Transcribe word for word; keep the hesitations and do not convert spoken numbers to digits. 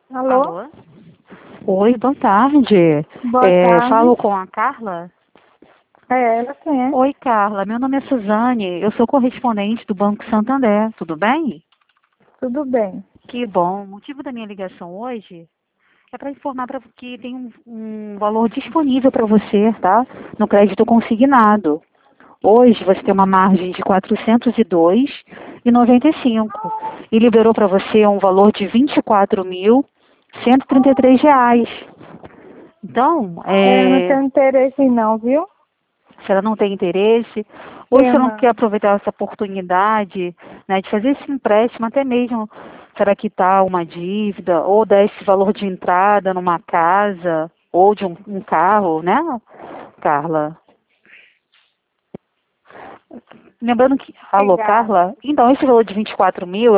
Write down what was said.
Alô? Alô? Oi, boa tarde. Boa É, tarde. falo com a Carla? É, ela quem é? Oi, Carla. Meu nome é Suzane. Eu sou correspondente do Banco Santander. Tudo bem? Tudo bem. Que bom. O motivo da minha ligação hoje é para informar pra, que tem um, um valor disponível para você, tá? No crédito consignado. Hoje você tem uma margem de quatrocentos e dois reais e noventa e cinco centavos e liberou para você um valor de vinte e quatro mil cento e trinta e três reais. Então, É, eu não é, tenho interesse não, viu? se ela não tem interesse, ou se Tenho ela não quer não. aproveitar essa oportunidade, né, de fazer esse empréstimo, até mesmo para quitar uma dívida, ou dar esse valor de entrada numa casa, ou de um, um carro, né, Carla? Lembrando que... Alô, Obrigada. Carla? Então, esse valor de vinte e quatro mil